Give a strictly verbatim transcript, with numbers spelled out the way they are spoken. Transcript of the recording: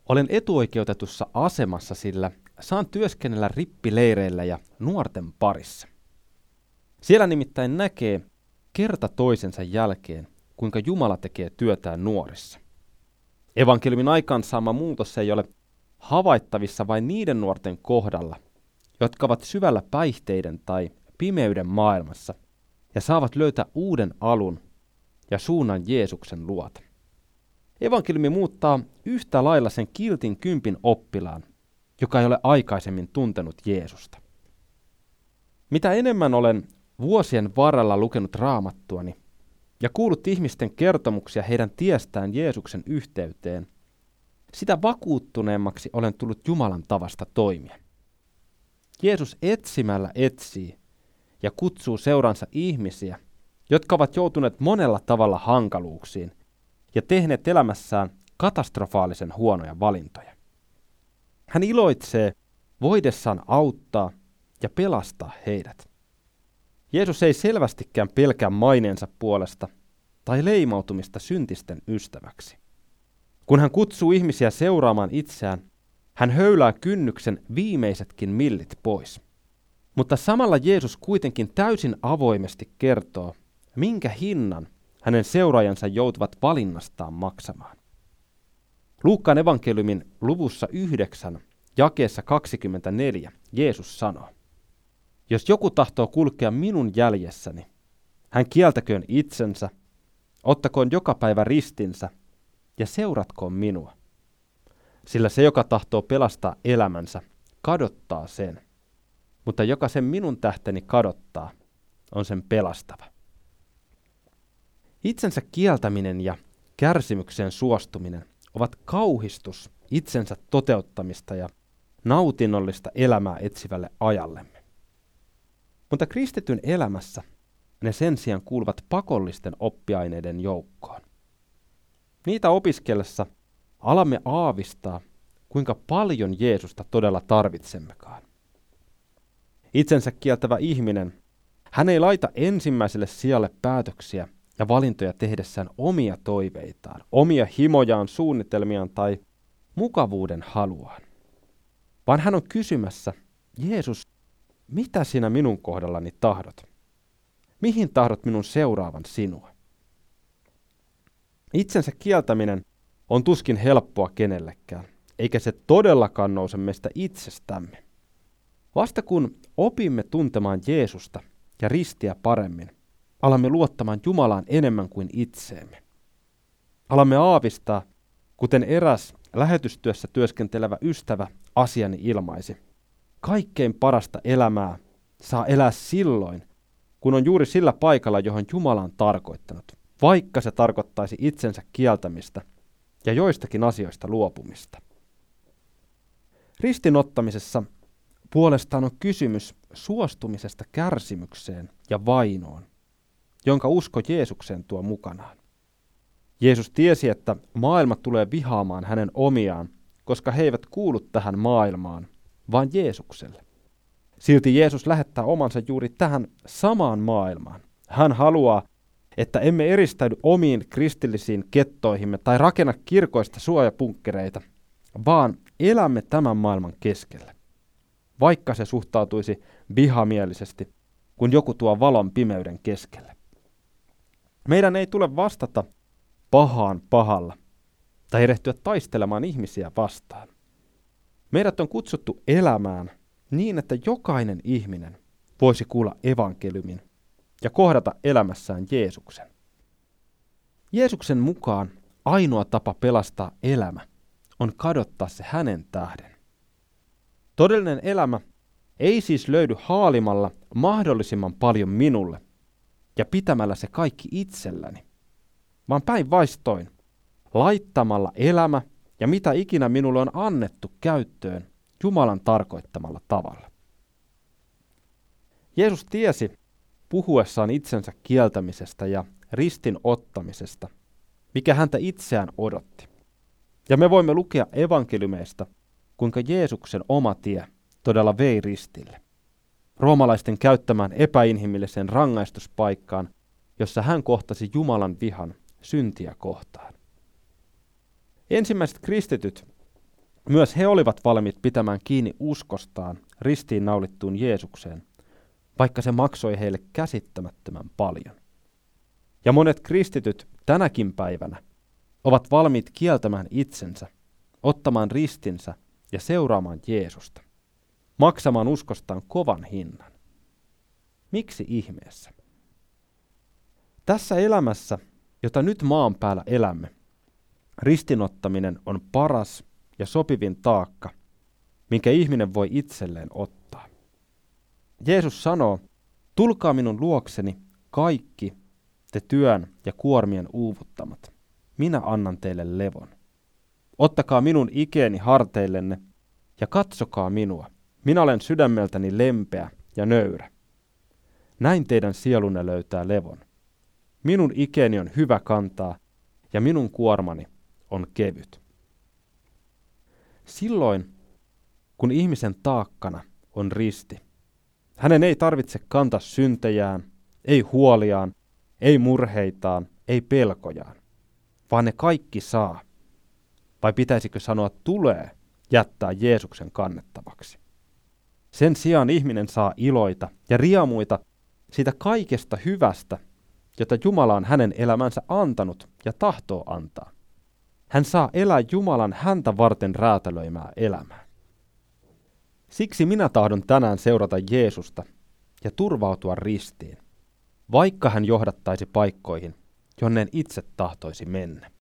Olen etuoikeutetussa asemassa, sillä saan työskennellä rippileireillä ja nuorten parissa. Siellä nimittäin näkee kerta toisensa jälkeen, kuinka Jumala tekee työtään nuorissa. Evankeliumin aikaansaama muutos ei ole havaittavissa vain niiden nuorten kohdalla, jotka ovat syvällä päihteiden tai pimeyden maailmassa ja saavat löytää uuden alun ja suunnan Jeesuksen luota. Evankeliumi muuttaa yhtä lailla sen kiltin kympin oppilaan, joka ei ole aikaisemmin tuntenut Jeesusta. Mitä enemmän olen vuosien varrella lukenut Raamattuani ja kuullut ihmisten kertomuksia heidän tiestään Jeesuksen yhteyteen, sitä vakuuttuneemmaksi olen tullut Jumalan tavasta toimia. Jeesus etsimällä etsii ja kutsuu seuransa ihmisiä, jotka ovat joutuneet monella tavalla hankaluuksiin ja tehneet elämässään katastrofaalisen huonoja valintoja. Hän iloitsee voidessaan auttaa ja pelastaa heidät. Jeesus ei selvästikään pelkää maineensa puolesta tai leimautumista syntisten ystäväksi. Kun hän kutsuu ihmisiä seuraamaan itseään, hän höylää kynnyksen viimeisetkin millit pois. Mutta samalla Jeesus kuitenkin täysin avoimesti kertoo, minkä hinnan hänen seuraajansa joutuvat valinnastaan maksamaan. Luukkaan evankeliumin luvussa yhdeksän, jakeessa kaksikymmentäneljä, Jeesus sanoo: Jos joku tahtoo kulkea minun jäljessäni, hän kieltäköön itsensä, ottakoon joka päivä ristinsä ja seuratkoon minua. Sillä se, joka tahtoo pelastaa elämänsä, kadottaa sen. Mutta joka sen minun tähteni kadottaa, on sen pelastava. Itsensä kieltäminen ja kärsimykseen suostuminen ovat kauhistus itsensä toteuttamista ja nautinnollista elämää etsivälle ajallemme. Mutta kristityn elämässä ne sen sijaan kuuluvat pakollisten oppiaineiden joukkoon. Niitä opiskellessa alamme aavistaa, kuinka paljon Jeesusta todella tarvitsemmekaan. Itsensä kieltävä ihminen, hän ei laita ensimmäiselle sijalle päätöksiä ja valintoja tehdessään omia toiveitaan, omia himojaan, suunnitelmiaan tai mukavuuden haluaan. Vaan hän on kysymässä: Jeesus, mitä sinä minun kohdallani tahdot? Mihin tahdot minun seuraavan sinua? Itsensä kieltäminen on tuskin helppoa kenellekään, eikä se todellakaan nouse meistä itsestämme. Vasta kun opimme tuntemaan Jeesusta ja ristiä paremmin, alamme luottamaan Jumalaan enemmän kuin itseemme. Alamme aavistaa, kuten eräs lähetystyössä työskentelevä ystävä asiani ilmaisi: kaikkein parasta elämää saa elää silloin, kun on juuri sillä paikalla, johon Jumala on tarkoittanut, vaikka se tarkoittaisi itsensä kieltämistä ja joistakin asioista luopumista. Ristinottamisessa puolestaan on kysymys suostumisesta kärsimykseen ja vainoon, jonka usko Jeesukseen tuo mukanaan. Jeesus tiesi, että maailma tulee vihaamaan hänen omiaan, koska he eivät kuulu tähän maailmaan, vaan Jeesukselle. Silti Jeesus lähettää omansa juuri tähän samaan maailmaan. Hän haluaa, että emme eristäydy omiin kristillisiin kettoihimme tai rakenna kirkoista suojapunkkereita, vaan elämme tämän maailman keskellä, vaikka se suhtautuisi vihamielisesti, kun joku tuo valon pimeyden keskelle. Meidän ei tule vastata pahaan pahalla tai erehtyä taistelemaan ihmisiä vastaan. Meidät on kutsuttu elämään niin, että jokainen ihminen voisi kuulla evankeliumin ja kohdata elämässään Jeesuksen. Jeesuksen mukaan ainoa tapa pelastaa elämä on kadottaa se hänen tähden. Todellinen elämä ei siis löydy haalimalla mahdollisimman paljon minulle ja pitämällä se kaikki itselläni, vaan päinvastoin laittamalla elämä ja mitä ikinä minulle on annettu käyttöön Jumalan tarkoittamalla tavalla. Jeesus tiesi puhuessaan itsensä kieltämisestä ja ristin ottamisesta, mikä häntä itseään odotti. Ja me voimme lukea evankeliumeista, kuinka Jeesuksen oma tie todella vei ristille, roomalaisten käyttämään epäinhimilliseen rangaistuspaikkaan, jossa hän kohtasi Jumalan vihan syntiä kohtaan. Ensimmäiset kristityt Myös he olivat valmiit pitämään kiinni uskostaan ristiin naulittuun Jeesukseen, vaikka se maksoi heille käsittämättömän paljon. Ja monet kristityt tänäkin päivänä ovat valmiit kieltämään itsensä, ottamaan ristinsä ja seuraamaan Jeesusta, maksamaan uskostaan kovan hinnan. Miksi ihmeessä? Tässä elämässä, jota nyt maan päällä elämme, ristinottaminen on paras ja sopivin taakka, minkä ihminen voi itselleen ottaa. Jeesus sanoo, tulkaa minun luokseni kaikki te työn ja kuormien uuvuttamat. Minä annan teille levon. Ottakaa minun ikeeni harteillenne ja katsokaa minua. Minä olen sydämeltäni lempeä ja nöyrä. Näin teidän sielunne löytää levon. Minun ikeeni on hyvä kantaa ja minun kuormani on kevyt. Silloin, kun ihmisen taakkana on risti, hänen ei tarvitse kantaa syntejään, ei huoliaan, ei murheitaan, ei pelkojaan, vaan ne kaikki saa. Vai pitäisikö sanoa tulee jättää Jeesuksen kannettavaksi? Sen sijaan ihminen saa iloita ja riemuita siitä kaikesta hyvästä, jota Jumala on hänen elämänsä antanut ja tahtoo antaa. Hän saa elää Jumalan häntä varten räätälöimää elämää. Siksi minä tahdon tänään seurata Jeesusta ja turvautua ristiin, vaikka hän johdattaisi paikkoihin, jonne en itse tahtoisi mennä.